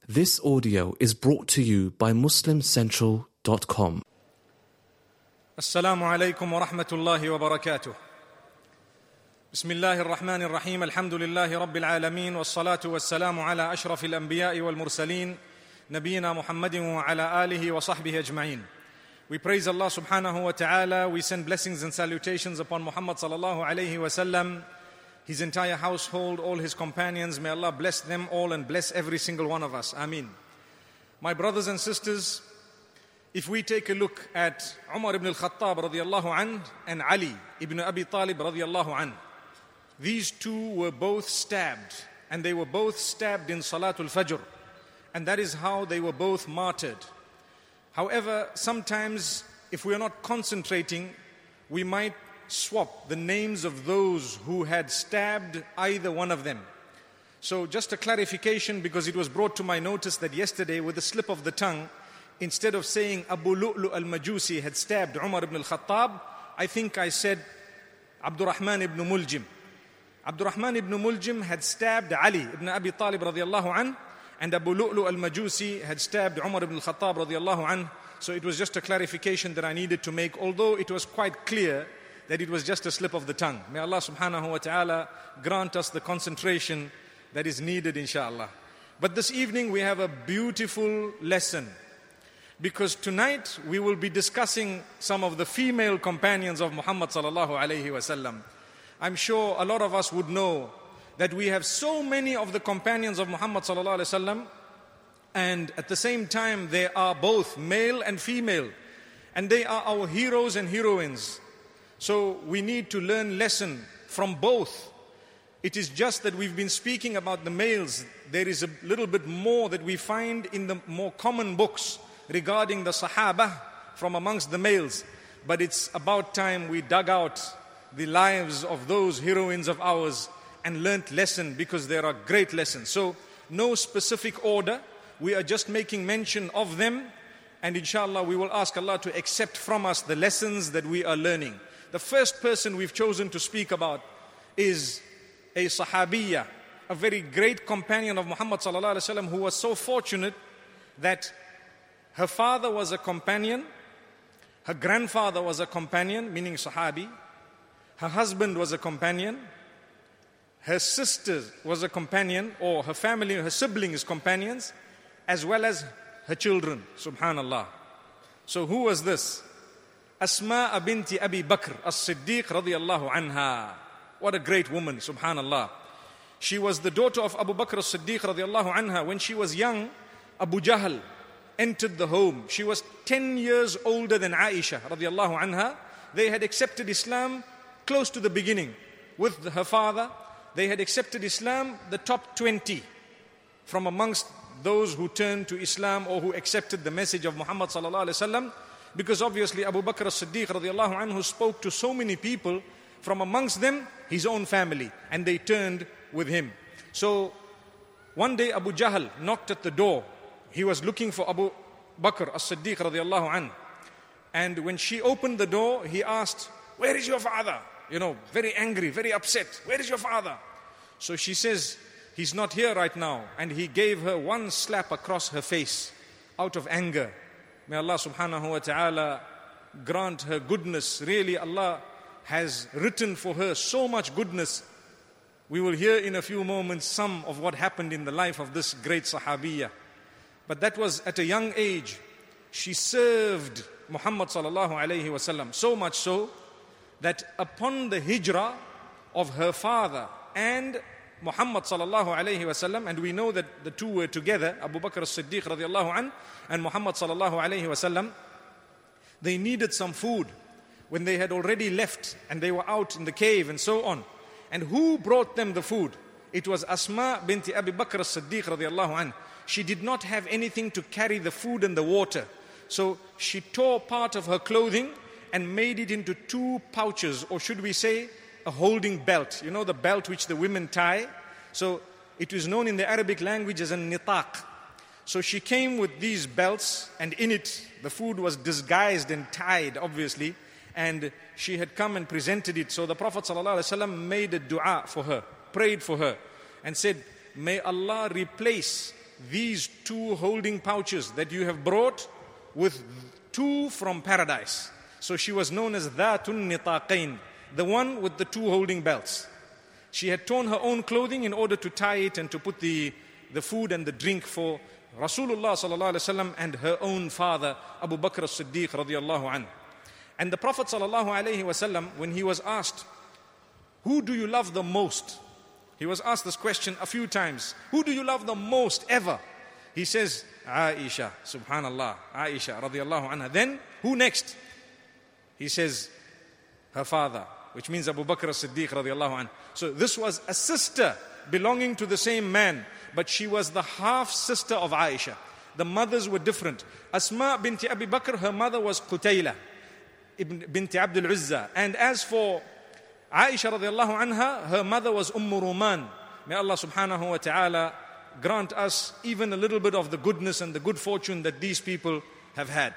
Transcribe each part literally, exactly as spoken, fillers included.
This audio is brought to you by muslim central dot com. السلام عليكم ورحمة الله وبركاته. بسم الله الرحمن الرحيم. الحمد لله رب العالمين، والصلاة والسلام على أشرف الأنبياء والمرسلين نبينا محمد وعلى آله وصحبه أجمعين. We praise Allah subhanahu wa ta'ala. We send blessings and salutations upon Muhammad sallallahu alayhi wa sallam, his entire household, all his companions. May Allah bless them all and bless every single one of us. Ameen. My brothers and sisters, if we take a look at Umar ibn al-Khattab radiyallahu anh and Ali ibn Abi Talib radiyallahu anh, these two were both stabbed, and they were both stabbed in Salatul Fajr, and that is how they were both martyred. However, sometimes if we are not concentrating, we might swap the names of those who had stabbed either one of them. So just a clarification, because it was brought to my notice that yesterday with a slip of the tongue, instead of saying Abu Lu'lu al-Majusi had stabbed Umar ibn al-Khattab, I think I said Abdurrahman ibn Muljim. Abdurrahman ibn Muljim had stabbed Ali ibn Abi Talib radiyallahu anh, and Abu Lu'lu al-Majusi had stabbed Umar ibn al-Khattab radiyallahu anh. So it was just a clarification that I needed to make, although it was quite clear that it was just a slip of the tongue. May Allah subhanahu wa ta'ala grant us the concentration that is needed, inshallah. But this evening we have a beautiful lesson, because tonight we will be discussing some of the female companions of Muhammad sallallahu alayhi wasallam. I'm sure a lot of us would know that we have so many of the companions of Muhammad sallallahu alayhi wasallam, and at the same time they are both male and female, and they are our heroes and heroines. So we need to learn lesson from both. It is just that we've been speaking about the males. There is a little bit more that we find in the more common books regarding the Sahaba from amongst the males. But it's about time we dug out the lives of those heroines of ours and learnt lesson, because there are great lessons. So no specific order. We are just making mention of them, and inshallah we will ask Allah to accept from us the lessons that we are learning. The first person we've chosen to speak about is a Sahabiyya, a very great companion of Muhammad sallallahu alaihi wasallam, who was so fortunate that her father was a companion, her grandfather was a companion, meaning Sahabi, her husband was a companion, her sister was a companion, or her family, her siblings companions, as well as her children. Subhanallah. So who was this? Asma binti Abi Bakr as-Siddiq radiyallahu anha. What a great woman, subhanallah. She was the daughter of Abu Bakr as-Siddiq radiyallahu anha. When she was young, Abu Jahl entered the home. She was ten years older than Aisha radiyallahu anha. They had accepted Islam close to the beginning. With her father, they had accepted Islam, the top twenty from amongst those who turned to Islam or who accepted the message of Muhammad sallallahu alaihi wasallam. Because obviously Abu Bakr as-Siddiq radiyallahu anhu spoke to so many people, from amongst them his own family, and they turned with him. So one day Abu Jahl knocked at the door. He was looking for Abu Bakr as-Siddiq radiyallahu anhu. And when she opened the door, he asked, "Where is your father?" You know, very angry, very upset. "Where is your father?" So she says, "He's not here right now." And he gave her one slap across her face out of anger. May Allah subhanahu wa ta'ala grant her goodness. Really, Allah has written for her so much goodness. We will hear in a few moments some of what happened in the life of this great Sahabiyya. But that was at a young age. She served Muhammad sallallahu alayhi wa sallam, so much so that upon the hijrah of her father and Muhammad sallallahu alayhi wa sallam, and we know that the two were together, Abu Bakr as-Siddiq radiyallahu anh and Muhammad sallallahu alayhi wa sallam, they needed some food when they had already left and they were out in the cave and so on. And who brought them the food? It was Asma binti Abi Bakr as-Siddiq radiyallahu anh. She did not have anything to carry the food and the water. So she tore part of her clothing and made it into two pouches, or should we say a holding belt. You know, the belt which the women tie. So it was known in the Arabic language as a nitaq. So she came with these belts, and in it the food was disguised and tied, obviously, and she had come and presented it. So the Prophet ﷺ made a dua for her, prayed for her, and said, "May Allah replace these two holding pouches that you have brought with two from paradise. So she was known as Dhatun Nitaqain, the one with the two holding belts. She had torn her own clothing in order to tie it and to put the, the food and the drink for Rasulullah sallallahu alaihi wasallam and her own father, Abu Bakr as-Siddiq radiyallahu anhu. And the Prophet sallallahu alaihi wasallam, when he was asked, who do you love the most? He was asked this question a few times. Who do you love the most ever? He says, Aisha, subhanallah, Aisha radiyallahu anha. Then, who next? He says, her father, which means Abu Bakr as-Siddiq radiyallahu anhu. So this was a sister belonging to the same man, but she was the half sister of Aisha. The mothers were different. Asma binti Abi Bakr, her mother was Qutayla ibn binti Abdul Uzza. And as for Aisha radiallahu anha, her mother was Umm Ruman. May Allah subhanahu wa ta'ala grant us even a little bit of the goodness and the good fortune that these people have had.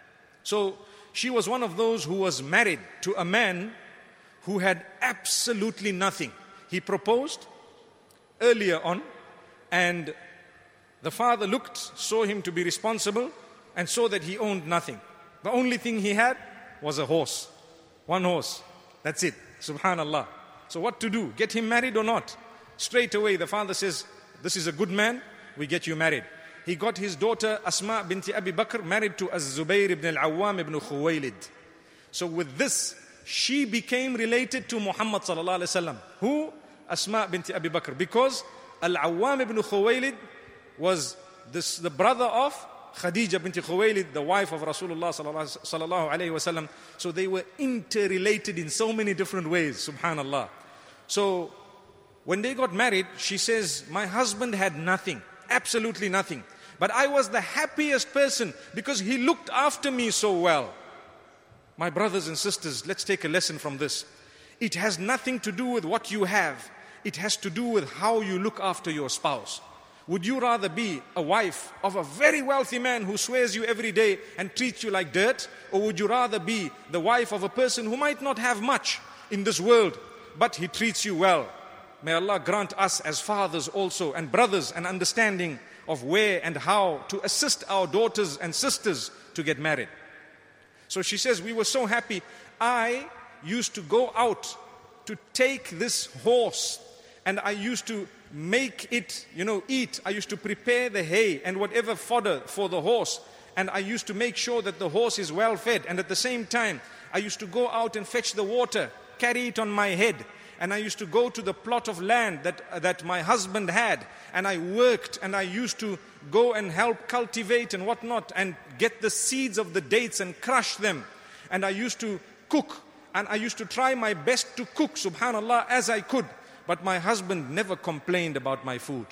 So she was one of those who was married to a man who had absolutely nothing. He proposed earlier on, and the father looked, saw him to be responsible, and saw that he owned nothing. The only thing he had was a horse. One horse. That's it. Subhanallah. So what to do? Get him married or not? Straight away the father says, this is a good man, we get you married. He got his daughter Asma binti Abi Bakr married to Az-Zubayr ibn al-Awwam ibn Khuwaylid. So with this, she became related to Muhammad sallallahu alaihi wasallam. Who? Asma binti Abi Bakr. Because Al-Awwam ibn Khuwaylid was this, the brother of Khadija binti Khuwaylid, the wife of Rasulullah sallallahu alaihi wasallam. So they were interrelated in so many different ways, subhanallah. So when they got married, she says, my husband had nothing, absolutely nothing. But I was the happiest person because he looked after me so well. My brothers and sisters, let's take a lesson from this. It has nothing to do with what you have. It has to do with how you look after your spouse. Would you rather be a wife of a very wealthy man who swears you every day and treats you like dirt? Or would you rather be the wife of a person who might not have much in this world, but he treats you well? May Allah grant us as fathers also and brothers an understanding of where and how to assist our daughters and sisters to get married. So she says, we were so happy. I used to go out to take this horse and I used to make it, you know, eat. I used to prepare the hay and whatever fodder for the horse. And I used to make sure that the horse is well fed. And at the same time, I used to go out and fetch the water, carry it on my head. And I used to go to the plot of land that, uh, that my husband had. And I worked and I used to go and help cultivate and whatnot and get the seeds of the dates and crush them. And I used to cook. And I used to try my best to cook, subhanallah, as I could. But my husband never complained about my food.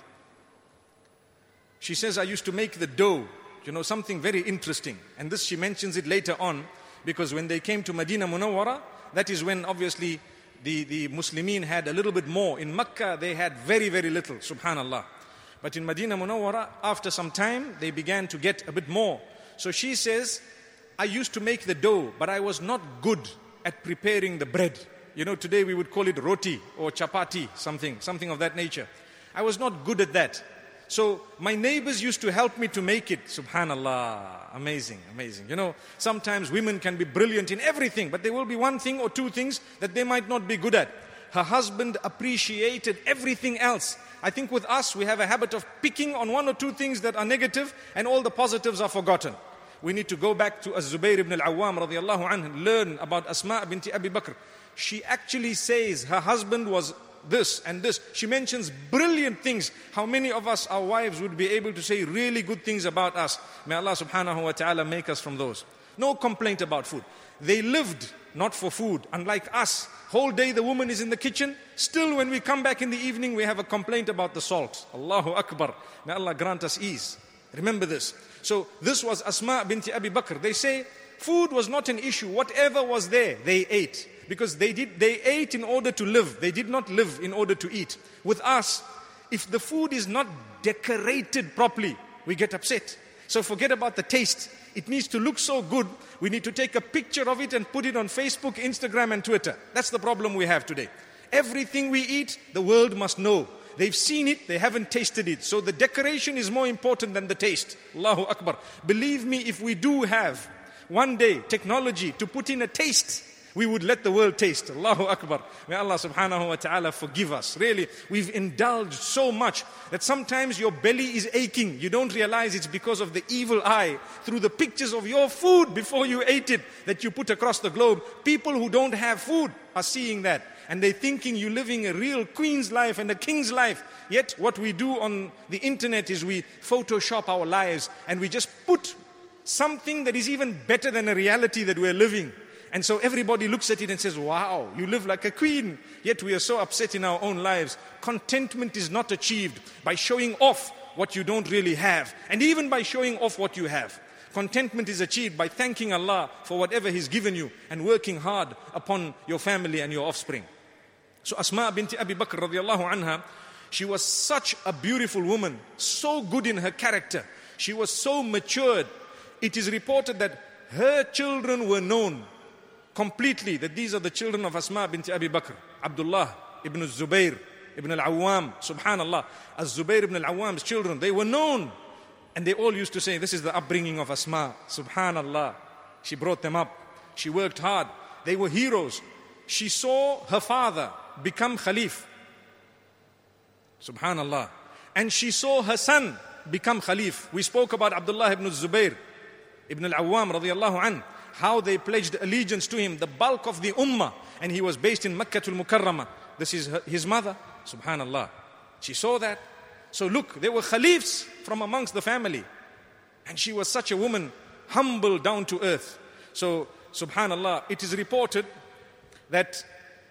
She says, I used to make the dough, you know, something very interesting. And this she mentions it later on, because when they came to Medina Munawwara, that is when obviously the, the Muslimin had a little bit more. In Makkah, they had very, very little, subhanallah. But in Medina Munawwara, after some time, they began to get a bit more. So she says, I used to make the dough, but I was not good at preparing the bread. You know, today we would call it roti or chapati, something, something of that nature. I was not good at that. So my neighbors used to help me to make it. Subhanallah. Amazing, amazing. You know, sometimes women can be brilliant in everything, but there will be one thing or two things that they might not be good at. Her husband appreciated everything else. I think with us, we have a habit of picking on one or two things that are negative and all the positives are forgotten. We need to go back to Az-Zubayr ibn al-Awwam radiallahu anhu, learn about Asma binti Abi Bakr. She actually says her husband was this and this. She mentions brilliant things. How many of us, our wives, would be able to say really good things about us? May Allah subhanahu wa ta'ala make us from those. No complaint about food. They lived not for food. Unlike us, whole day the woman is in the kitchen. Still when we come back in the evening, we have a complaint about the salt. Allahu Akbar. May Allah grant us ease. Remember this. So this was Asma binti Abi Bakr. They say food was not an issue. Whatever was there, they ate. Because they did, they ate in order to live. They did not live in order to eat. With us, if the food is not decorated properly, we get upset. So forget about the taste. It needs to look so good. We need to take a picture of it and put it on Facebook, Instagram and Twitter. That's the problem we have today. Everything we eat, the world must know. they've seen it, they haven't tasted it. So the decoration is more important than the taste. Allahu Akbar. Believe me, if we do have one day technology to put in a taste, we would let the world taste. Allahu Akbar. May Allah subhanahu wa ta'ala forgive us. Really, we've indulged so much that sometimes your belly is aching. You don't realize it's because of the evil eye through the pictures of your food before you ate it that you put across the globe. People who don't have food are seeing that. And they're thinking you're living a real queen's life and a king's life. Yet what we do on the internet is we Photoshop our lives and we just put something that is even better than a reality that we're living. And so everybody looks at it and says, wow, you live like a queen. Yet we are so upset in our own lives. Contentment is not achieved by showing off what you don't really have. And even by showing off what you have. Contentment is achieved by thanking Allah for whatever He's given you and working hard upon your family and your offspring. So Asma binti Abi Bakr radiallahu anha, she was such a beautiful woman, so good in her character. She was so matured. It is reported that her children were known completely, that these are the children of Asma binti Abi Bakr. Abdullah ibn Zubayr ibn al-Awwam, subhanallah. Az-Zubayr ibn al-Awwam's children, they were known. And they all used to say, this is the upbringing of Asma. Subhanallah. She brought them up. She worked hard. They were heroes. She saw her father become Khalif. Subhanallah. And she saw her son become Khalif. We spoke about Abdullah ibn Zubayr ibn al-Awwam radiyallahu anhu, how they pledged allegiance to him, the bulk of the ummah. And he was based in Makkah al-Mukarramah. This is her, his mother. Subhanallah. She saw that. So look, there were Khalifs from amongst the family. And she was such a woman, humble, down to earth. So, subhanallah, it is reported that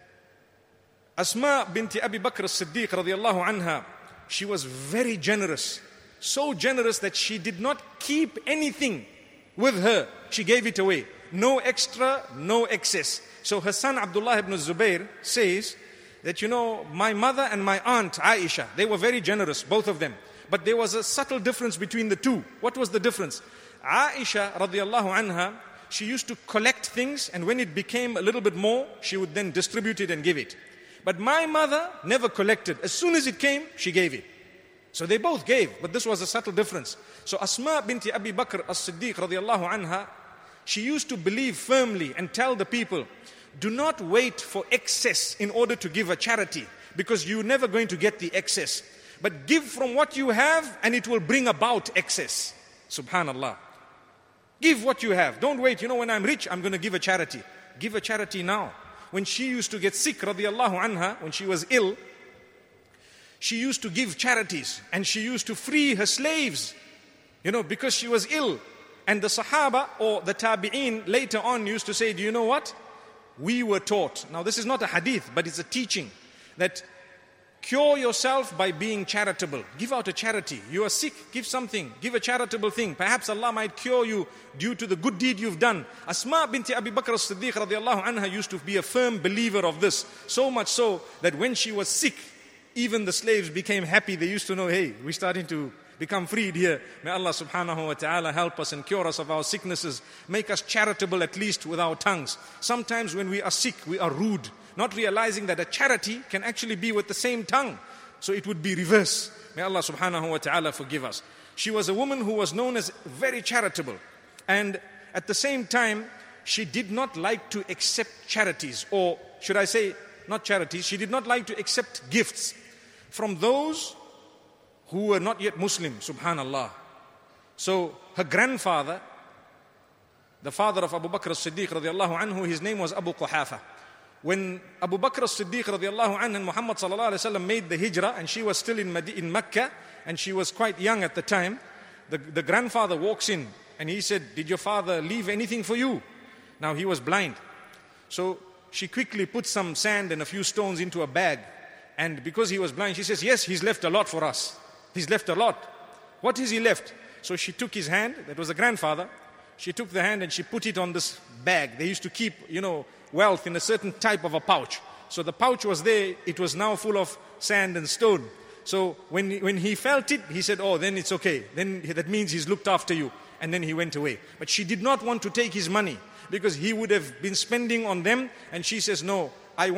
Asma binti Abi Bakr as-Siddiq radiyallahu anha, she was very generous. So generous that she did not keep anything with her. She gave it away. No extra, no excess. So her son Abdullah ibn Zubayr says that, you know, my mother and my aunt Aisha, they were very generous, both of them. But there was a subtle difference between the two. What was the difference? Aisha radiallahu anha, she used to collect things, and when it became a little bit more, she would then distribute it and give it. But my mother never collected. As soon as it came, she gave it. So they both gave, but this was a subtle difference. So Asma binti Abi Bakr as-Siddiq radiallahu anha, she used to believe firmly and tell the people, do not wait for excess in order to give a charity, because you're never going to get the excess. But give from what you have and it will bring about excess. Subhanallah. Give what you have. Don't wait, you know, when I'm rich, I'm going to give a charity. Give a charity now. When she used to get sick, radiallahu anha, when she was ill, she used to give charities and she used to free her slaves, you know, because she was ill. And the Sahaba or the Tabi'een later on used to say, do you know what? We were taught. Now this is not a hadith, but it's a teaching that cure yourself by being charitable. Give out a charity. You are sick, give something. Give a charitable thing. Perhaps Allah might cure you due to the good deed you've done. Asma binti Abi Bakr as-Siddiq radiallahu anha used to be a firm believer of this. So much so that when she was sick, even the slaves became happy. They used to know, hey, we're starting to become freed here. May Allah subhanahu wa ta'ala help us and cure us of our sicknesses. Make us charitable at least with our tongues. Sometimes when we are sick, we are rude, not realizing that a charity can actually be with the same tongue. So it would be reverse. May Allah subhanahu wa ta'ala forgive us. She was a woman who was known as very charitable. And at the same time, she did not like to accept charities, or should I say, not charities, she did not like to accept gifts from those who were not yet Muslim, subhanallah. So her grandfather, the father of Abu Bakr as-Siddiq radiallahu anhu, his name was Abu Quhafa. When Abu Bakr as-Siddiq radiallahu anhu and Muhammad sallallahu alayhi wa sallam made the hijrah, and she was still in, Madi- in Mecca, and she was quite young at the time, the, the grandfather walks in and he said, did your father leave anything for you? Now he was blind. So she quickly put some sand and a few stones into a bag. And because he was blind, she says, yes, he's left a lot for us. He's left a lot. What is he left? So she took his hand, that was the grandfather. She took the hand and she put it on this bag. They used to keep, you know, wealth in a certain type of a pouch. So the pouch was there, it was now full of sand and stone. So when, when he felt it, he said, oh, then it's okay. Then that means he's looked after you. And then he went away. But she did not want to take his money because he would have been spending on them. And she says, no, I want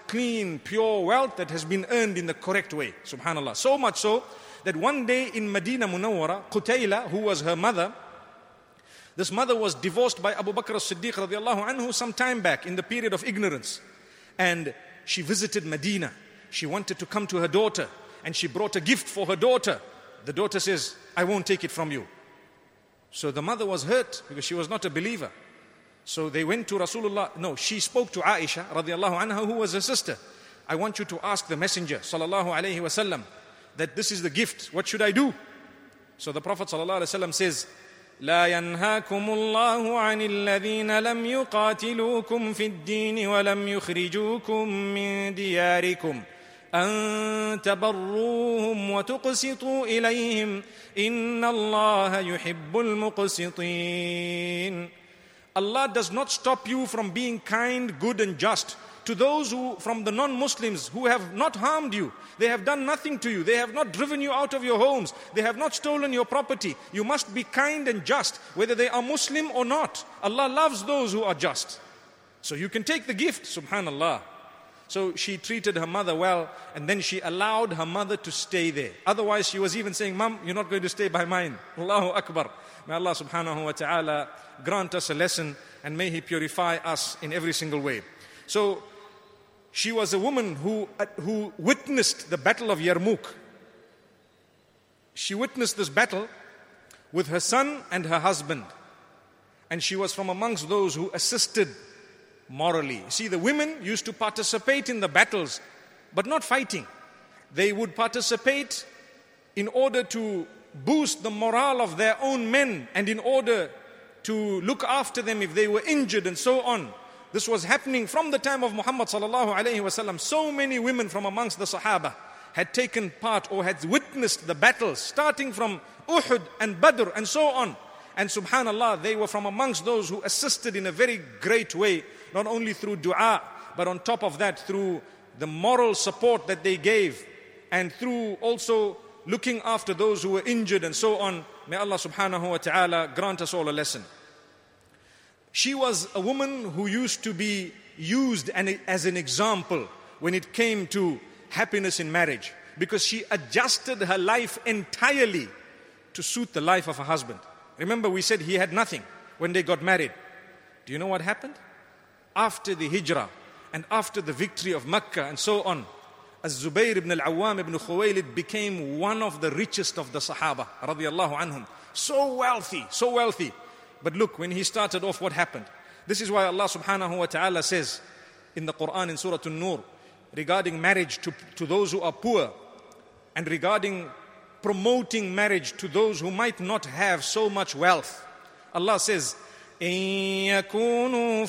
clean, pure wealth that has been earned in the correct way. Subhanallah. So much so that one day in Medina Munawwara, Qutayla, who was her mother, this mother was divorced by Abu Bakr as-Siddiq radiallahu anhu some time back in the period of ignorance. And she visited Medina. She wanted to come to her daughter and she brought a gift for her daughter. The daughter says, I won't take it from you. So the mother was hurt because she was not a believer. So they went to Rasulullah. No, she spoke to Aisha radiallahu anha, who was her sister. I want you to ask the Messenger sallallahu alayhi wasallam that this is the gift. What should I do? So the Prophet sallallahu alayhi wasallam says, لا ينهاكم الله عن الذين لم يقاتلوكم في الدين ولم يخرجوكم من دياركم أن تبروهم وتقسطوا إليهم إن الله يحب المقسطين. Allah does not stop you from being kind, good and just to those who, from the non-Muslims who have not harmed you. They have done nothing to you. They have not driven you out of your homes. They have not stolen your property. You must be kind and just, whether they are Muslim or not. Allah loves those who are just. So you can take the gift, subhanallah. So she treated her mother well, and then she allowed her mother to stay there. Otherwise she was even saying, Mom, you're not going to stay by mine. Allahu Akbar. May Allah subhanahu wa ta'ala grant us a lesson, and may He purify us in every single way. So she was a woman who, uh, who witnessed the battle of Yarmouk. She witnessed this battle with her son and her husband. And she was from amongst those who assisted morally. See, the women used to participate in the battles, but not fighting. They would participate in order to boost the morale of their own men and in order to look after them if they were injured and so on. This was happening from the time of Muhammad sallallahu alayhi wasallam. So many women from amongst the Sahaba had taken part or had witnessed the battles, starting from Uhud and Badr and so on. And subhanallah, they were from amongst those who assisted in a very great way, not only through dua, but on top of that, through the moral support that they gave, and through also looking after those who were injured and so on. May Allah subhanahu wa ta'ala grant us all a lesson. She was a woman who used to be used as an example when it came to happiness in marriage, because she adjusted her life entirely to suit the life of her husband. Remember, we said he had nothing when they got married. Do you know what happened? After the hijrah and after the victory of Mecca and so on, Az-Zubayr ibn al-Awwam ibn Khuwaylid became one of the richest of the Sahaba radiyallahu anhum. So wealthy, so wealthy. But look, when he started off, what happened? This is why Allah subhanahu wa ta'ala says in the Quran in Surah An-Nur regarding marriage to, to those who are poor, and regarding promoting marriage to those who might not have so much wealth. Allah says, إِن يَكُونُوا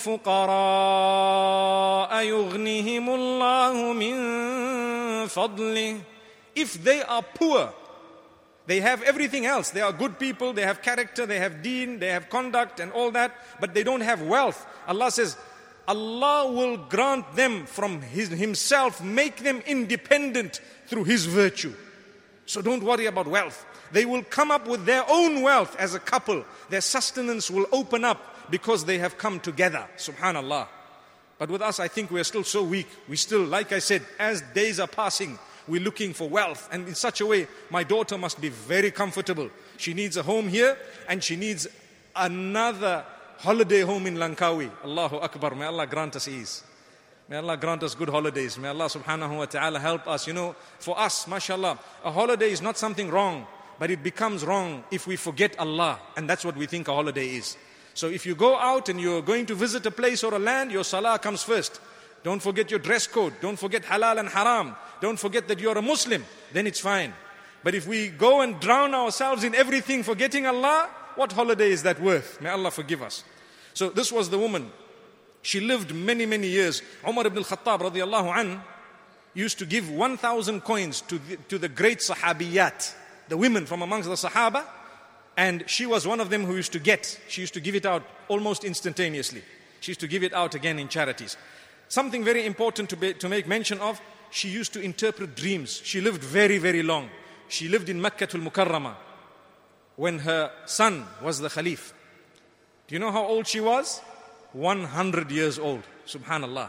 فُقَرَاءَ يُغْنِهِمُ اللَّهُ مِن فَضْلِهِ. If they are poor, they have everything else. They are good people, they have character, they have deen, they have conduct and all that, but they don't have wealth. Allah says, Allah will grant them from his, Himself, make them independent through His virtue. So don't worry about wealth. They will come up with their own wealth as a couple. Their sustenance will open up because they have come together. Subhanallah. But with us, I think we are still so weak. We still, like I said, as days are passing, we're looking for wealth. And in such a way, my daughter must be very comfortable. She needs a home here, and she needs another holiday home in Langkawi. Allahu Akbar. May Allah grant us ease. May Allah grant us good holidays. May Allah subhanahu wa ta'ala help us. You know, for us, mashallah, a holiday is not something wrong, but it becomes wrong if we forget Allah. And that's what we think a holiday is. So if you go out and you're going to visit a place or a land, your salah comes first. Don't forget your dress code. Don't forget halal and haram. Don't forget that you're a Muslim. Then it's fine. But if we go and drown ourselves in everything, forgetting Allah, what holiday is that worth? May Allah forgive us. So this was the woman. She lived many, many years. Umar ibn al-Khattab radiallahu anh used to give one thousand coins to the, to the great sahabiyat, the women from amongst the Sahaba, and she was one of them who used to get. She used to give it out almost instantaneously. She used to give it out again in charities. Something very important to, be, to make mention of, she used to interpret dreams. She lived very, very long. She lived in Makkatul Mukarramah when her son was the Khalif. Do you know how old she was? one hundred years old. Subhanallah.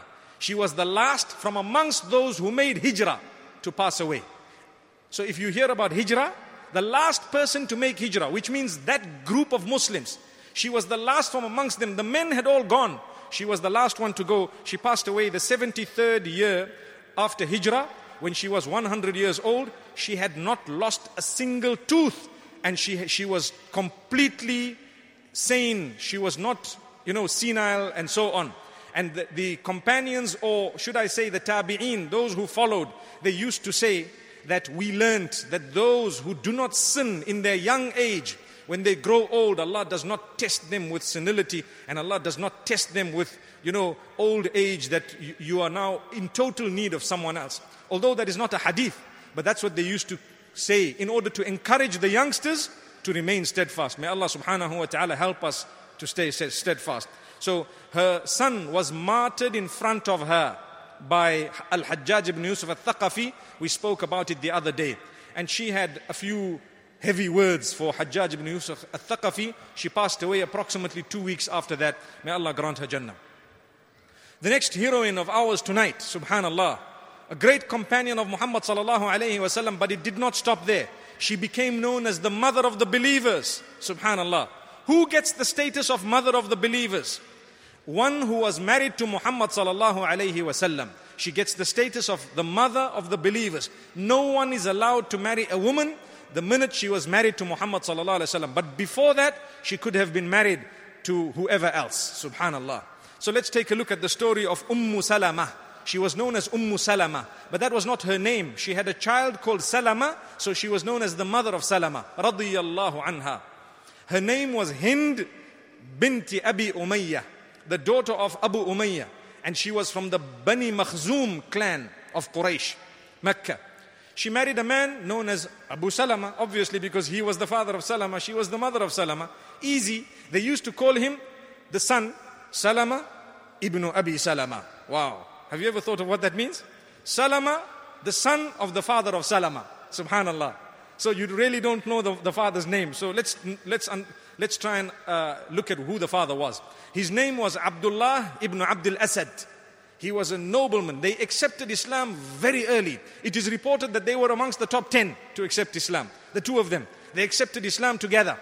She was the last from amongst those who made hijrah to pass away. So if you hear about hijrah, the last person to make hijrah, which means that group of Muslims, she was the last from amongst them. The men had all gone. She was the last one to go. She passed away the seventy-third year after hijrah. When she was one hundred years old, she had not lost a single tooth. And she, she was completely sane. She was not, you know, senile and so on. And the, the companions, or should I say the tabi'een, those who followed, they used to say that we learnt that those who do not sin in their young age, when they grow old, Allah does not test them with senility, and Allah does not test them with, you know, old age that you, you are now in total need of someone else. Although that is not a hadith, but that's what they used to say in order to encourage the youngsters to remain steadfast. May Allah subhanahu wa ta'ala help us to stay steadfast. So her son was martyred in front of her by Al-Hajjaj ibn Yusuf al-Thaqafi. We spoke about it the other day. And she had a few heavy words for Hajjaj ibn Yusuf al-Thaqafi. She passed away approximately two weeks after that. May Allah grant her Jannah. The next heroine of ours tonight, subhanallah, a great companion of Muhammad sallallahu alayhi wa sallam, but it did not stop there. She became known as the mother of the believers, subhanallah. Who gets the status of mother of the believers? One who was married to Muhammad sallallahu alayhi wa sallam. She gets the status of the mother of the believers. No one is allowed to marry a woman the minute she was married to Muhammad sallallahu alayhi wa sallam. But before that, she could have been married to whoever else, subhanallah. So let's take a look at the story of Umm Salama. She was known as Umm Salama, but that was not her name. She had a child called Salama, so she was known as the mother of Salama, radiyallahu anha. Her name was Hind binti Abi Umayyah, the daughter of Abu Umayyah, and she was from the Bani Makhzum clan of Quraysh, Mecca. She married a man known as Abu Salama, obviously because he was the father of Salama, she was the mother of Salama. Easy. They used to call him the son, Salama ibn Abi Salama. Wow. Have you ever thought of what that means? Salama, the son of the father of Salama. Subhanallah. So you really don't know the, the father's name. So let's let's let's try and uh, look at who the father was. His name was Abdullah ibn Abdul Asad. He was a nobleman. They accepted Islam very early. It is reported that they were amongst the top ten to accept Islam. The two of them. They accepted Islam together.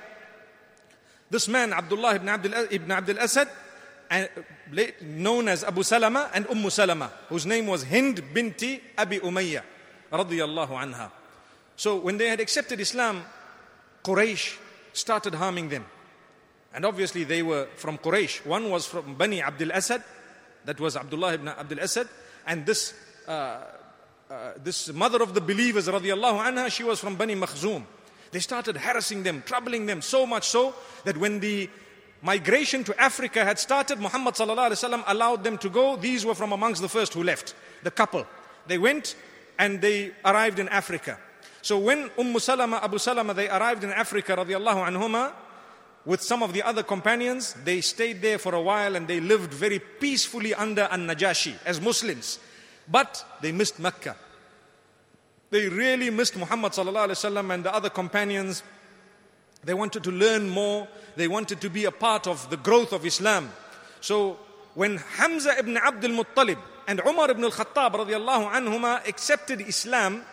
This man, Abdullah ibn Abdul, ibn Abdul Asad, and known as Abu Salama and Umm Salama, whose name was Hind binti Abi Umayyah, radiyallahu anha. So when they had accepted Islam, Quraysh started harming them. And obviously they were from Quraysh. One was from Bani Abdul Asad, that was Abdullah ibn Abdul Asad, and this uh, uh, this mother of the believers, radiyallahu anha, she was from Bani Makhzum. They started harassing them, troubling them, so much so that when the migration to Africa had started, Muhammad sallallahu alaihi wasallam allowed them to go. These were from amongst the first who left, the couple. They went and they arrived in Africa. So when Umm Salama, Abu Salama, they arrived in Africa, radiyallahu anhuma, with some of the other companions, they stayed there for a while and they lived very peacefully under An-Najashi as Muslims. But they missed Mecca. They really missed Muhammad sallallahu alaihi wasallam and the other companions. They wanted to learn more. They wanted to be a part of the growth of Islam. So when Hamza ibn Abdul Muttalib and Umar ibn al-Khattab radiyallahu anhuma accepted Islam,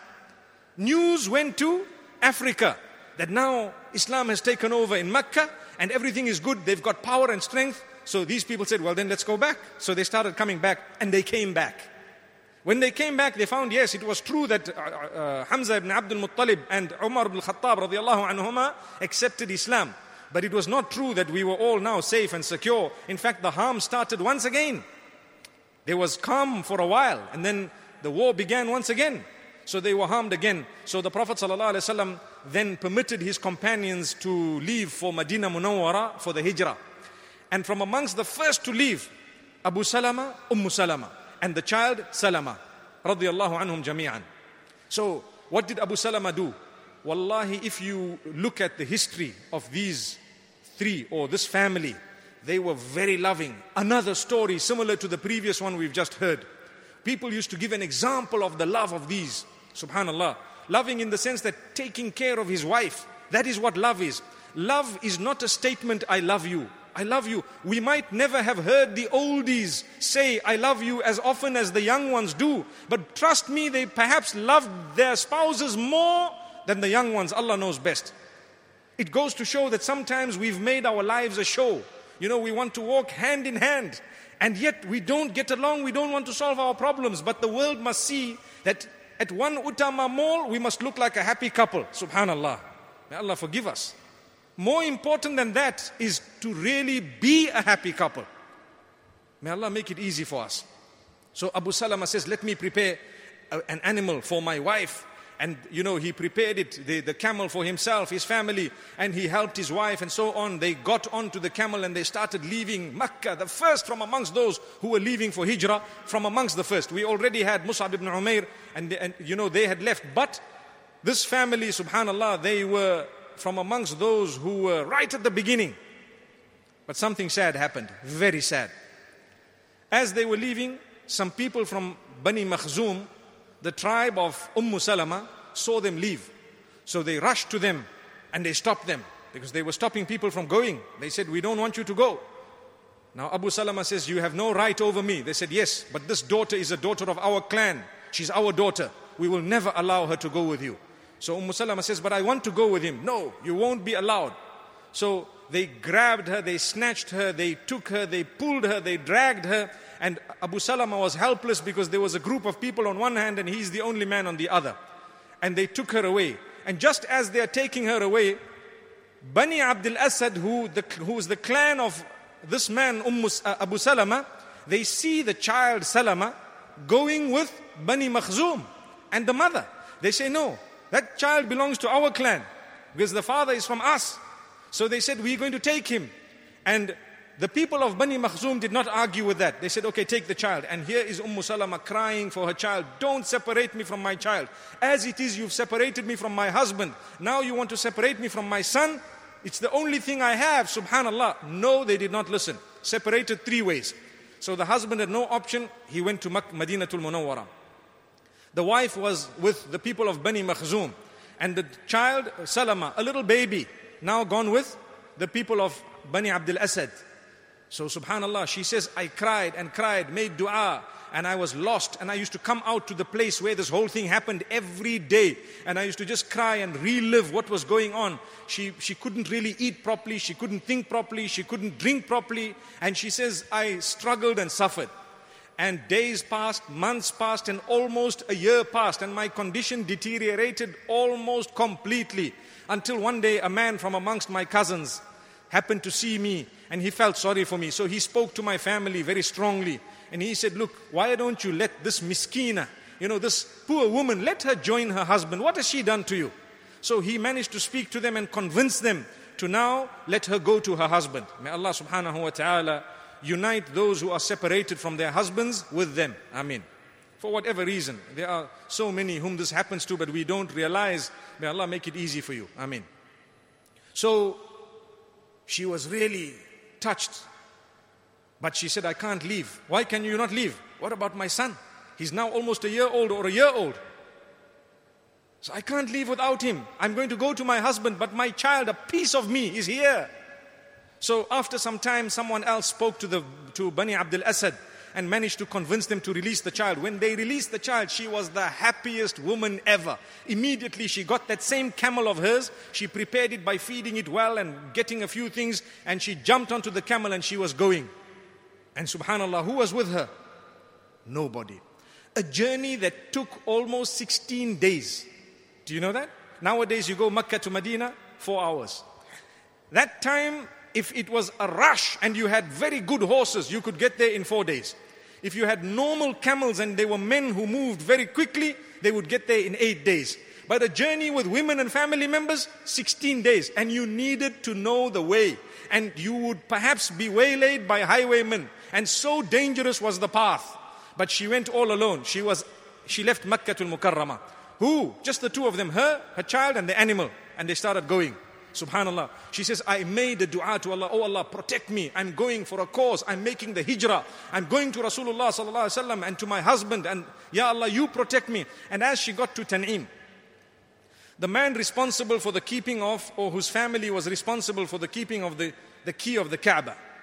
news went to Africa that now Islam has taken over in Mecca and everything is good. They've got power and strength. So these people said, well then let's go back. So they started coming back and they came back. When they came back, they found, yes, it was true that uh, uh, Hamza ibn Abdul Muttalib and Umar ibn al-Khattab radiyallahu anhuma accepted Islam. But it was not true that we were all now safe and secure. In fact, the harm started once again. There was calm for a while and then the war began once again. So they were harmed again. So the Prophet ﷺ then permitted his companions to leave for Medina Munawwara for the hijrah. And from amongst the first to leave, Abu Salama, Umm Salama, and the child Salama, radiyallahu anhum jami'an. So what did Abu Salama do? Wallahi, if you look at the history of these three or this family, they were very loving. Another story similar to the previous one we've just heard. People used to give an example of the love of these. Subhanallah. Loving in the sense that taking care of his wife. That is what love is. Love is not a statement, I love you. I love you. We might never have heard the oldies say, I love you as often as the young ones do. But trust me, they perhaps loved their spouses more than the young ones. Allah knows best. It goes to show that sometimes we've made our lives a show. You know, we want to walk hand in hand, and yet we don't get along, we don't want to solve our problems. But the world must see that at one Utama mall, we must look like a happy couple. Subhanallah. May Allah forgive us. More important than that is to really be a happy couple. May Allah make it easy for us. So Abu Salama says, let me prepare a, an animal for my wife. And, you know, he prepared it, the, the camel for himself, his family, and he helped his wife and so on. They got onto the camel and they started leaving Makkah, the first from amongst those who were leaving for Hijrah, from amongst the first. We already had Mus'ab ibn Umair, and, and you know, they had left. But this family, subhanallah, they were from amongst those who were right at the beginning. But something sad happened, very sad. As they were leaving, some people from Bani Makhzum, the tribe of Umm Salama, saw them leave. So they rushed to them and they stopped them because they were stopping people from going. They said, we don't want you to go. Now Abu Salama says, you have no right over me. They said, yes, but this daughter is a daughter of our clan. She's our daughter. We will never allow her to go with you. So Umm Salama says, but I want to go with him. No, you won't be allowed. So they grabbed her, they snatched her, they took her, they pulled her, they dragged her. And Abu Salama was helpless because there was a group of people on one hand and he's the only man on the other. And they took her away. And just as they are taking her away, Bani Abdul Asad, who, the, who was the clan of this man, Umm, uh, Abu Salama, they see the child Salama going with Bani Makhzum and the mother. They say, no, that child belongs to our clan because the father is from us. So they said, we're going to take him. And the people of Bani Makhzum did not argue with that. They said, okay, take the child. And here is Umm Salama crying for her child. Don't separate me from my child. As it is, you've separated me from my husband. Now you want to separate me from my son? It's the only thing I have, subhanallah. No, they did not listen. Separated three ways. So the husband had no option. He went to Madinatul Munawwara. The wife was with the people of Bani Makhzum. And the child, Salama, a little baby, now gone with the people of Bani Abdul Asad. So subhanallah, she says, I cried and cried, made dua, and I was lost. And I used to come out to the place where this whole thing happened every day. And I used to just cry and relive what was going on. She, she couldn't really eat properly. She couldn't think properly. She couldn't drink properly. And she says, I struggled and suffered. And days passed, months passed, and almost a year passed. And my condition deteriorated almost completely. Until one day, a man from amongst my cousins happened to see me and he felt sorry for me. So he spoke to my family very strongly and he said, look, why don't you let this miskina, you know, this poor woman, let her join her husband. What has she done to you? So he managed to speak to them and convince them to now let her go to her husband. May Allah subhanahu wa ta'ala unite those who are separated from their husbands with them. Ameen. For whatever reason, there are so many whom this happens to, but we don't realize. May Allah make it easy for you. Ameen. So she was really touched. But she said, I can't leave. Why can you not leave? What about my son? He's now almost a year old or a year old. So I can't leave without him. I'm going to go to my husband, but my child, a piece of me, is here. So after some time, someone else spoke to the to Bani Abdul Asad and managed to convince them to release the child. When they released the child, she was the happiest woman ever. Immediately she got that same camel of hers. She prepared it by feeding it well and getting a few things. And she jumped onto the camel and she was going. And subhanallah, who was with her? Nobody. A journey that took almost sixteen days. Do you know that? Nowadays you go Makkah to Medina, four hours. That time, if it was a rush and you had very good horses, you could get there in four days. If you had normal camels and they were men who moved very quickly, they would get there in eight days. But a journey with women and family members, sixteen days. And you needed to know the way. And you would perhaps be waylaid by highwaymen. And so dangerous was the path. But she went all alone. She was, she left Makkatul Mukarramah. Who? Just the two of them, her, her child and the animal. And they started going. Subhanallah. She says, I made a dua to Allah. Oh Allah, protect me. I'm going for a cause. I'm making the hijrah. I'm going to Rasulullah sallallahu alaihi wasallam and to my husband. And Ya Allah, you protect me. And as she got to Tan'im, the man responsible for the keeping of, or whose family was responsible for the keeping of the, the key of the Kaaba,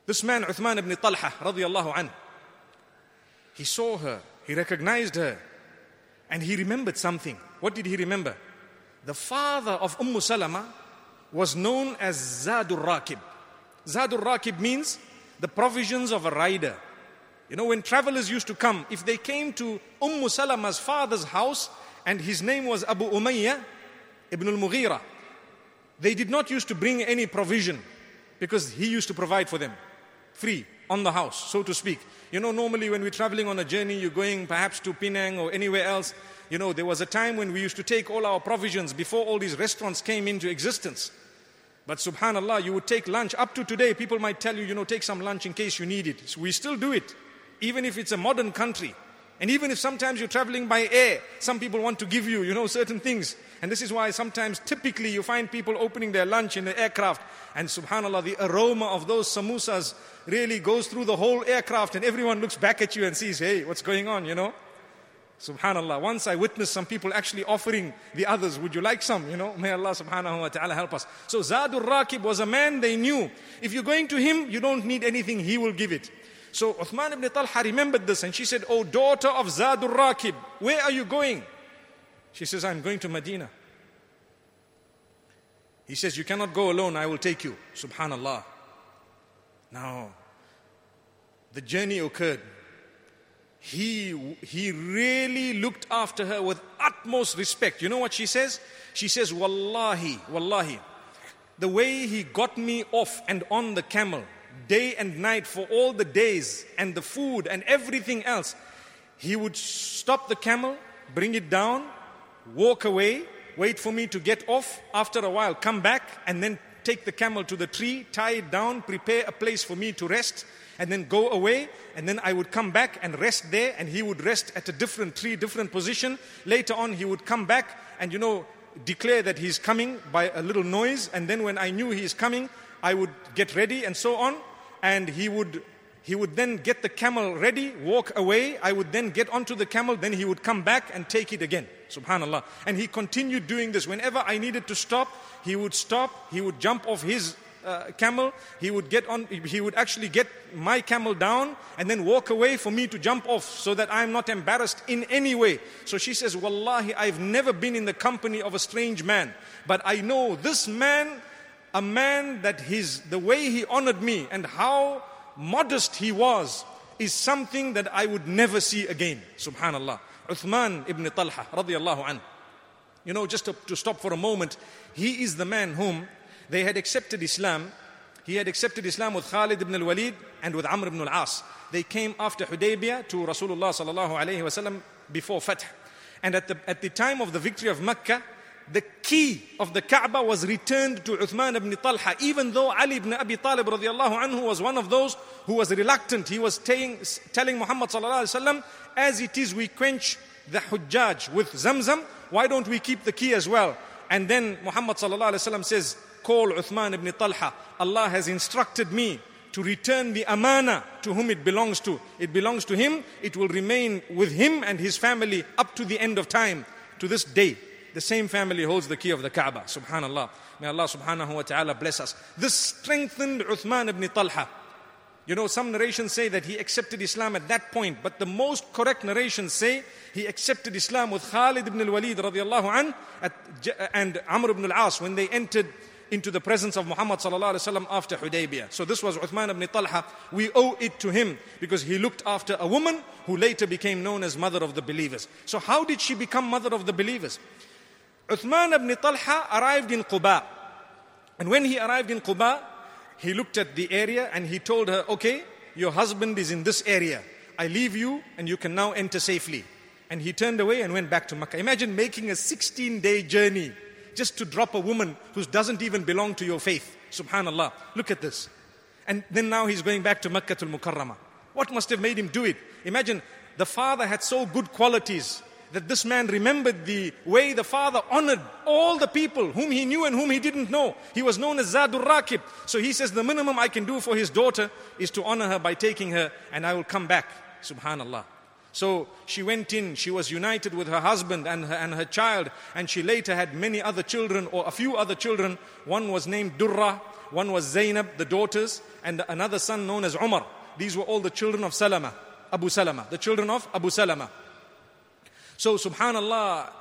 This man, Uthman ibn Talha, radiyallahu anhu, he saw her, he recognized her, and he remembered something. What did he remember? The father of Umm Salama was known as Zadur Rakib. Zadur Rakib means the provisions of a rider. You know, when travelers used to come, if they came to Umm Salama's father's house, and his name was Abu Umayyah ibn al-Mughira, they did not used to bring any provision, because he used to provide for them, free, on the house, so to speak. You know, normally when we're traveling on a journey, you're going perhaps to Penang or anywhere else. You know, there was a time when we used to take all our provisions before all these restaurants came into existence. But subhanallah, you would take lunch. Up to today, people might tell you, you know, take some lunch in case you need it. So we still do it, even if it's a modern country. And even if sometimes you're traveling by air, some people want to give you, you know, certain things. And this is why sometimes, typically, you find people opening their lunch in the aircraft. And subhanallah, the aroma of those samosas really goes through the whole aircraft, and everyone looks back at you and sees, hey, what's going on, you know? Subhanallah. Once I witnessed some people actually offering the others, would you like some? You know, may Allah subhanahu wa ta'ala help us. So Zadur Rakib was a man they knew. If you're going to him, you don't need anything, he will give it. So Uthman ibn Talha remembered this, and she said, oh daughter of Zadur Rakib, where are you going? She says, I'm going to Medina. He says, you cannot go alone, I will take you. Subhanallah. Now, the journey occurred. He, he really looked after her with utmost respect. You know what she says? She says, Wallahi, Wallahi, the way he got me off and on the camel, day and night for all the days, and the food and everything else, he would stop the camel, bring it down, walk away, wait for me to get off, after a while come back, and then take the camel to the tree, tie it down, prepare a place for me to rest, and then go away, and then I would come back and rest there, and he would rest at a different tree, different position. Later on, he would come back and, you know, declare that he's coming by a little noise, and then when I knew he is coming, I would get ready and so on, and he would he would then get the camel ready, walk away, I would then get onto the camel, then he would come back and take it again. Subhanallah. And he continued doing this. Whenever I needed to stop, he would stop, he would jump off his uh, camel, he would get on, he would actually get my camel down and then walk away for me to jump off, so that I'm not embarrassed in any way. So she says, Wallahi, I've never been in the company of a strange man, but I know this man, a man that his, the way he honored me and how modest he was, is something that I would never see again. Subhanallah. Uthman ibn Talha radiyallahu anhu. You know, just to, to stop for a moment, he is the man whom they had accepted Islam. He had accepted Islam with Khalid ibn al-Walid and with Amr ibn al-As. They came after Hudaybiyah to Rasulullah sallallahu alayhi wa sallam before Fath. And at the, at the time of the victory of Mecca, the key of the Kaaba was returned to Uthman ibn Talha, even though Ali ibn Abi Talib radiyallahu anhu was one of those who was reluctant. He was telling, telling Muhammad sallallahu alayhi wa sallam, as it is we quench the Hujjaj with Zamzam, why don't we keep the key as well? And then Muhammad sallallahu alayhi wa sallam says, call Uthman ibn Talha. Allah has instructed me to return the amana to whom it belongs to. It belongs to him. It will remain with him and his family up to the end of time. To this day, the same family holds the key of the Kaaba. Subhanallah. May Allah subhanahu wa ta'ala bless us. This strengthened Uthman ibn Talha. You know, some narrations say that he accepted Islam at that point, but the most correct narrations say he accepted Islam with Khalid ibn al-Walid radiallahu anhu and Amr ibn al-As when they entered into the presence of Muhammad sallallahu alaihi wasallam after Hudaybiyah. So this was Uthman ibn Talha. We owe it to him because he looked after a woman who later became known as mother of the believers. So how did she become mother of the believers? Uthman ibn Talha arrived in Quba. And when he arrived in Quba, he looked at the area and he told her, okay, your husband is in this area. I leave you and you can now enter safely. And he turned away and went back to Makkah. Imagine making a sixteen-day journey just to drop a woman who doesn't even belong to your faith. Subhanallah. Look at this. And then now he's going back to Makkatul Mukarramah. What must have made him do it? Imagine, the father had so good qualities that this man remembered the way the father honored all the people whom he knew and whom he didn't know. He was known as Zadur Rakib. So he says the minimum I can do for his daughter is to honor her by taking her, and I will come back. Subhanallah. So she went in, she was united with her husband and her, and her child, and she later had many other children, or a few other children. One was named Durra, one was Zainab, the daughters, and another son known as Umar. These were all the children of Salama, Abu Salama, the children of Abu Salama. So subhanallah,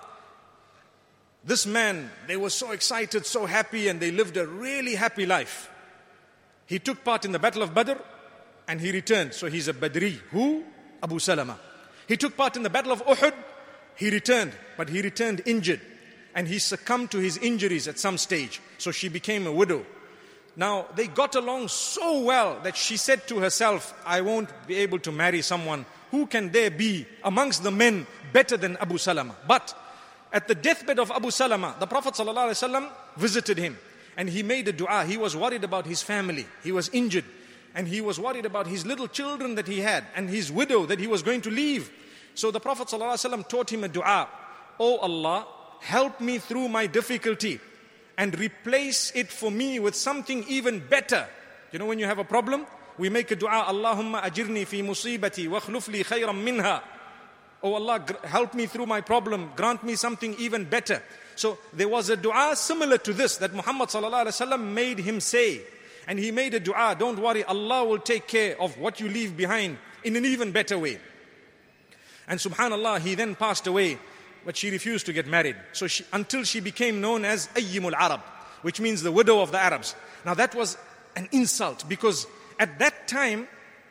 this man, they were so excited, so happy, and they lived a really happy life. He took part in the Battle of Badr and he returned. So he's a Badri. Who? Abu Salama. He took part in the Battle of Uhud. He returned, but he returned injured. And he succumbed to his injuries at some stage. So she became a widow. Now, they got along so well that she said to herself, I won't be able to marry someone. Who can there be amongst the men better than Abu Salama? But at the deathbed of Abu Salama, the Prophet ﷺ visited him. And he made a dua. He was worried about his family. He was injured. And he was worried about his little children that he had and his widow that he was going to leave. So the Prophet ﷺ taught him a dua. Oh Allah, help me through my difficulty and replace it for me with something even better. You know, when you have a problem, we make a dua, Allahumma ajirni fi musibati wa akhluf li khayran minha. Oh Allah, help me through my problem, grant me something even better. So there was a dua similar to this that Muhammad sallallahu alaihi wasallam made him say. And he made a dua, don't worry, Allah will take care of what you leave behind in an even better way. And subhanallah, he then passed away, but she refused to get married. So she, until she became known as Ayyimul Arab, which means the widow of the Arabs. Now that was an insult, because at that time,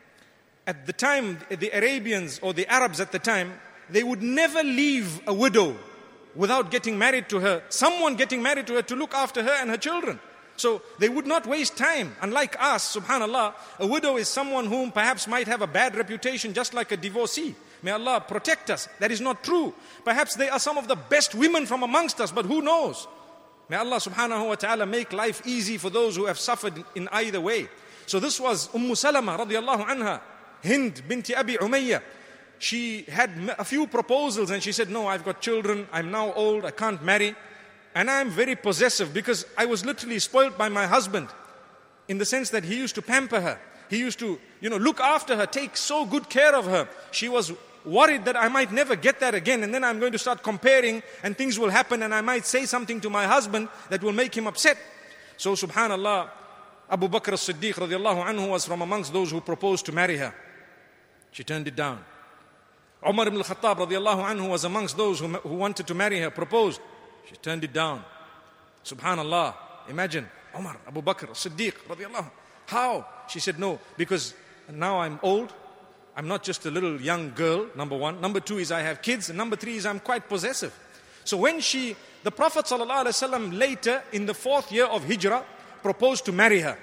at the time, the Arabians or the Arabs at the time, they would never leave a widow without getting married to her, someone getting married to her to look after her and her children. So they would not waste time. Unlike us, subhanallah, a widow is someone whom perhaps might have a bad reputation, just like a divorcee. May Allah protect us. That is not true. Perhaps they are some of the best women from amongst us, but who knows? May Allah subhanahu wa ta'ala make life easy for those who have suffered in either way. So this was Umm Salama radiallahu anha, Hind binti Abi Umayyah. She had a few proposals and she said, no, I've got children, I'm now old, I can't marry. And I'm very possessive because I was literally spoiled by my husband, in the sense that he used to pamper her. He used to, you know, look after her, take so good care of her. She was worried that I might never get that again, and then I'm going to start comparing and things will happen and I might say something to my husband that will make him upset. So subhanallah, Abu Bakr as-Siddiq radiallahu anhu was from amongst those who proposed to marry her. She turned it down. Umar ibn al-Khattab radiallahu anhu was amongst those who, who wanted to marry her, proposed. She turned it down. Subhanallah, imagine Umar, Abu Bakr as-Siddiq radiallahu. How? She said no, because now I'm old. I'm not just a little young girl, number one. Number two is I have kids. And number three is I'm quite possessive. So when she, the Prophet ﷺ later in the fourth year of Hijrah proposed to marry her.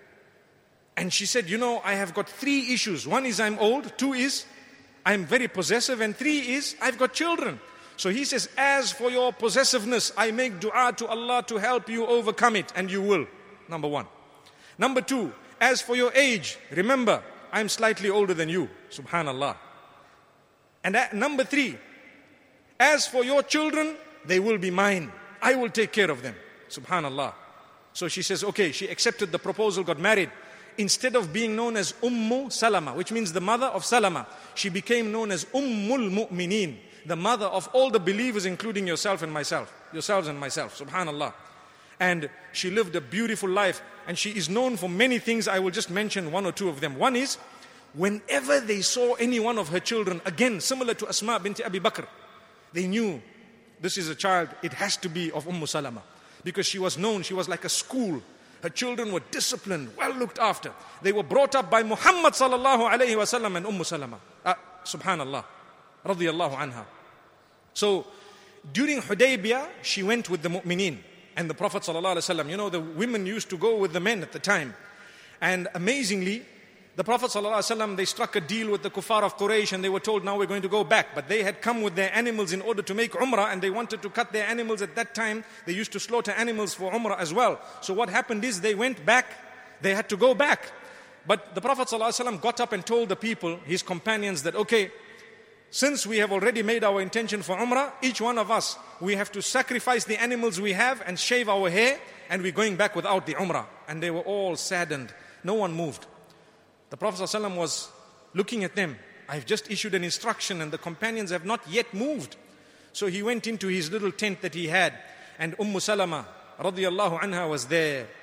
And she said, you know, I have got three issues. One is I'm old. Two is I'm very possessive. And three is I've got children. So he says, as for your possessiveness, I make dua to Allah to help you overcome it. And you will. Number one. Number two, as for your age, remember, I'm slightly older than you. Subhanallah. And at number three, as for your children, they will be mine. I will take care of them. Subhanallah. So she says, okay, she accepted the proposal, got married. Instead of being known as Ummu Salama, which means the mother of Salama, she became known as Ummul Mu'mineen, the mother of all the believers, including yourself and myself, yourselves and myself. Subhanallah. And she lived a beautiful life. And she is known for many things. I will just mention one or two of them. One is, whenever they saw any one of her children, again, similar to Asma binti Abi Bakr, they knew this is a child, it has to be of Umm Salama. Because she was known, she was like a school. Her children were disciplined, well looked after. They were brought up by Muhammad sallallahu alayhi wa sallam and Umm Salama. Uh, Subhanallah. Radiyallahu anha. So, during Hudaybiyah, she went with the mu'mineen. And the Prophet ﷺ, you know, the women used to go with the men at the time. And amazingly, the Prophet ﷺ, they struck a deal with the kuffar of Quraysh and they were told, now we're going to go back. But they had come with their animals in order to make Umrah and they wanted to cut their animals at that time. They used to slaughter animals for Umrah as well. So what happened is they went back, they had to go back. But the Prophet ﷺ got up and told the people, his companions, that okay, since we have already made our intention for Umrah, each one of us, we have to sacrifice the animals we have and shave our hair, and we're going back without the Umrah. And they were all saddened. No one moved. The Prophet ﷺ was looking at them. I've just issued an instruction and the companions have not yet moved. So he went into his little tent that he had, and Umm Salama radiyallahu anha was there.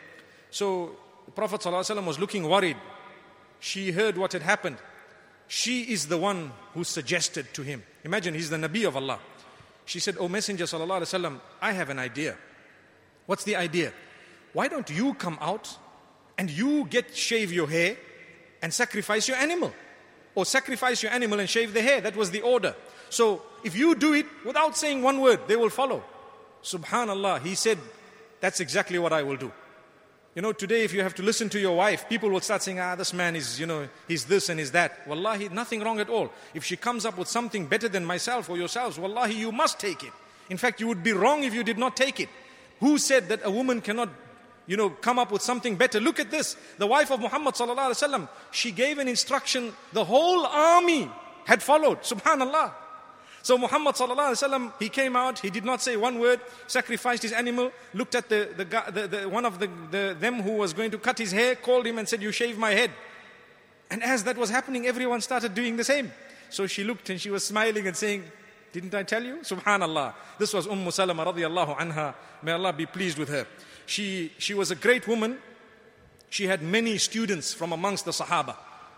So the Prophet ﷺ was looking worried. She heard what had happened. She is the one who suggested to him. Imagine, he's the Nabi of Allah. She said, "O Messenger ﷺ, I have an idea." What's the idea? Why don't you come out and you get shave your hair and sacrifice your animal? Or sacrifice your animal and shave the hair. That was the order. So if you do it without saying one word, they will follow. Subhanallah, he said, that's exactly what I will do. You know, today if you have to listen to your wife, people will start saying, ah, this man is, you know, he's this and he's that. Wallahi, nothing wrong at all. If she comes up with something better than myself or yourselves, wallahi, you must take it. In fact, you would be wrong if you did not take it. Who said that a woman cannot, you know, come up with something better? Look at this. The wife of Muhammad sallallahu alaihi wasallam, she gave an instruction. The whole army had followed. Subhanallah. So Muhammad sallallahu alaihi wasallam, he came out, he did not say one word, sacrificed his animal, looked at the, the, the, the one of the, the them who was going to cut his hair, called him and said, "You shave my head." And as that was happening, everyone started doing the same. So she looked and she was smiling and saying, "Didn't I tell you?" Subhanallah. This was Umm Salama radiallahu anha. May Allah be pleased with her. She, she was a great woman. She had many students from amongst the Sahaba.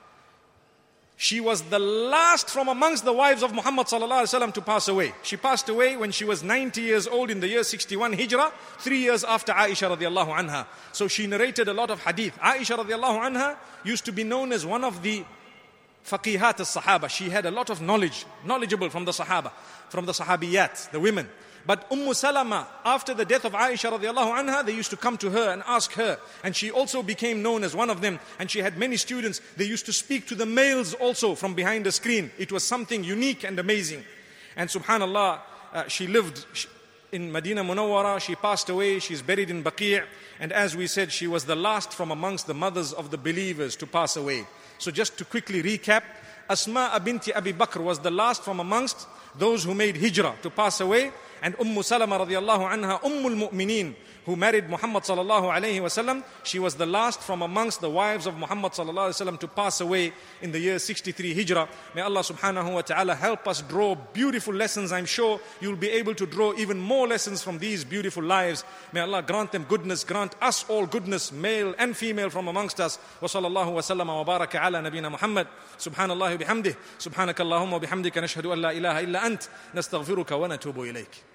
She was the last from amongst the wives of Muhammad sallallahu alaihi wasallam to pass away. She passed away when she was ninety years old in the year sixty-one Hijrah, three years after Aisha radiallahu anha. So she narrated a lot of hadith. Aisha radiallahu anha used to be known as one of the faqihat as-sahaba. She had a lot of knowledge, knowledgeable from the sahaba, from the sahabiyat, the women. But Umm Salama, after the death of Aisha radiallahu anha, they used to come to her and ask her. And she also became known as one of them. And she had many students. They used to speak to the males also from behind the screen. It was something unique and amazing. And subhanallah, uh, she lived in Medina Munawwara. She passed away. She's buried in Baqi'. And as we said, she was the last from amongst the mothers of the believers to pass away. So just to quickly recap, Asma binti Abi Bakr was the last from amongst those who made hijrah to pass away. And Umm Salama radiallahu anha, Ummul Mu'mineen, who married Muhammad sallallahu alayhi wasallam, she was the last from amongst the wives of Muhammad sallallahu alayhi wasallam to pass away in the year sixty-three Hijrah. May Allah subhanahu wa ta'ala help us draw beautiful lessons. I'm sure you'll be able to draw even more lessons from these beautiful lives. May Allah grant them goodness, grant us all goodness, male and female from amongst us. Wa sallallahu wa sallam wa baraka ala nabina Muhammad. Subhanallah bihamdih. Subhanakallahumma bihamdika nashhadu an la ilaha illa ant. Nastaghfiruka wa natubu ilayk.